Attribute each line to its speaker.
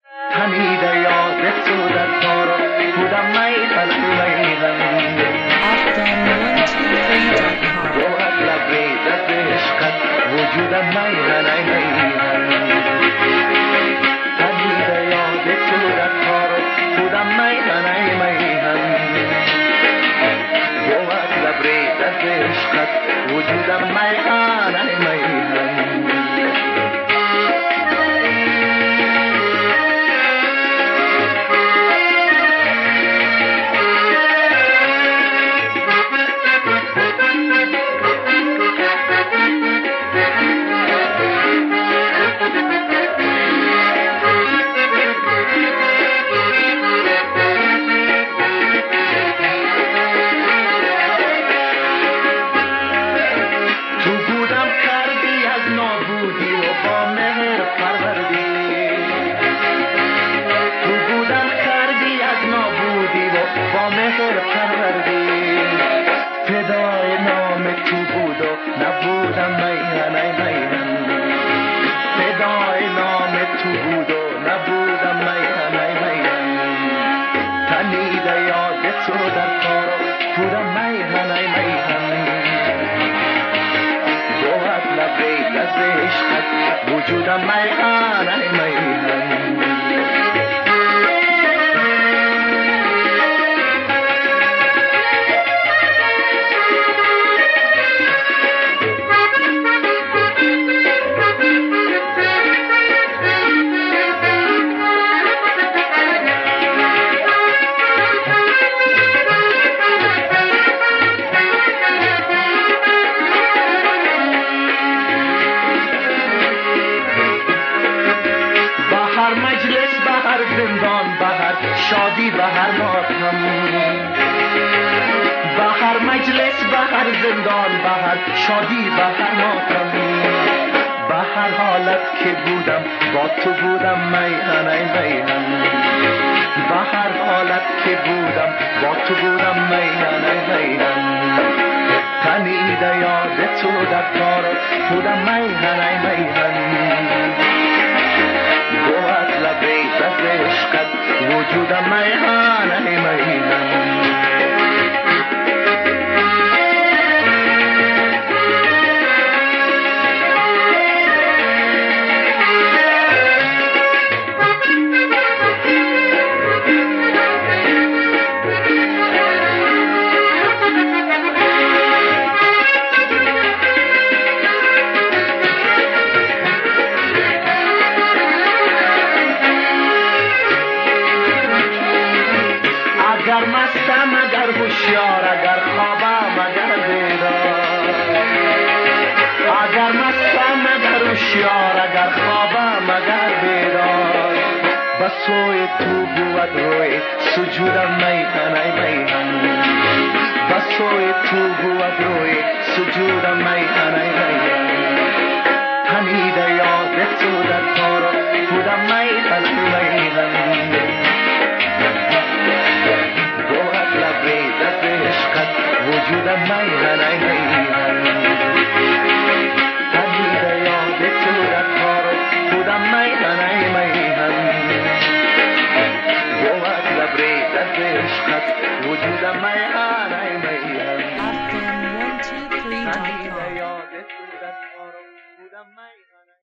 Speaker 1: تنیده یاد تو در کارو بودم میهن
Speaker 2: Afghan123.com.
Speaker 1: روحت لبریز از عشقت وجودم میهن تنیده یاد تو در کارو بودم میهن روحت لبریز از عشقت وجودم میهن با مهر پروردی فدای نام تو بود و نبودم میهن فدای نام تو بود و نبودم میهن تنیده یاد تو در کار بودم میهن گوهد لبریز از عشقت وجودم میهن مجلس بهر زندان بهر شادی بهر ماتم بهر مجلس بهر زندان بهر شادی بهر ماتم بهر حالت که بودم با تو بودم میهن بهر حالت که بودم با تو بودم میهن تنیده یاد تو در کار بودم میهن گوهد لبریز از عشقت وجودم میهن اگر مستم اگر هوشیار اگر خوابم اگر بیدار اگر مستم اگر هوشیار اگر خوابم اگر بیدار به سوی تو بود روی سجودم میهن به سوی تو بود روی سجودم میهن تنیده یاد تو در کار بودم میهن وجودم میهن تنیده یاد تو در کار بودم میهن گوهد لبریز از عشقت وجودم میهن
Speaker 2: Afghan123.com.
Speaker 1: تنیده یاد تو در کار بودم میهن